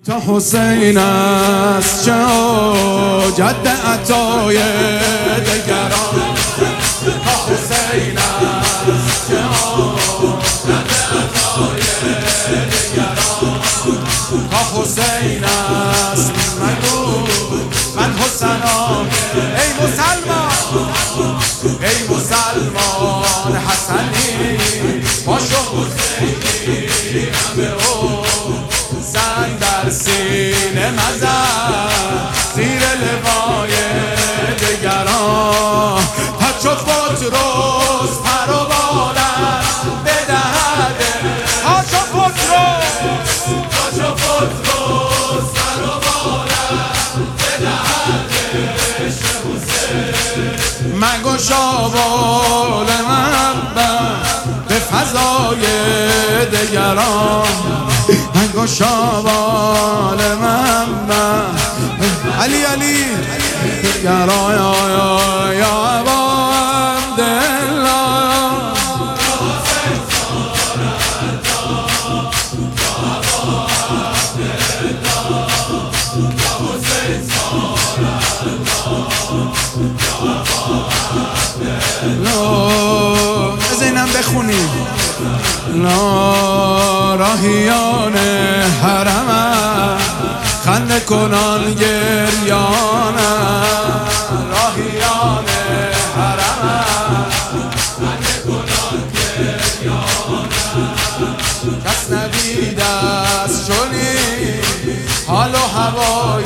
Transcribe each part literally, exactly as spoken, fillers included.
تا حسین است چه جد عطای دگران، تا حسین است چه جد عطای دگران، تا حسین است مگو من حسنم. ای مسلمان ای مسلمان حسنی باشو حسینی همه او زن در سینه مزن زیر لوای دگران، تا چو پتروس پر و بالش بدهده، تا چو پتروس تا چو پتروس پر و بالش بدهده مگشا بال محبت به فضای دگران، مگشا بال محبت علی علی دگران. یا یا یا ابا عبدالله از اینم بخونیم. لا راهیان حرم خنده کنان گریان، راهیان حرم خنده کنان گریان، کس ندیده است چنین حال و هوای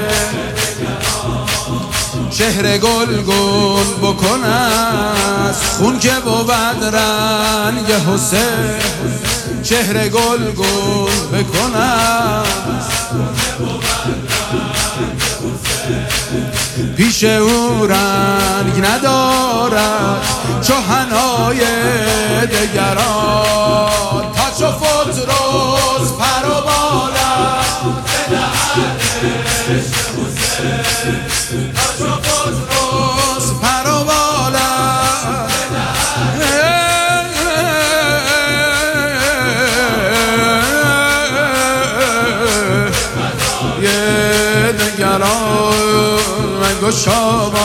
شهر گل گل بکنه است خون که بود رنگ حسین، شهر گل گل بکنه است پیش او رنگ ندارد چو حنای دگران، تا چو پتروس پر و بالش بدهدش حسین، تا چو پتروس پر و بالش یه دگران مگشا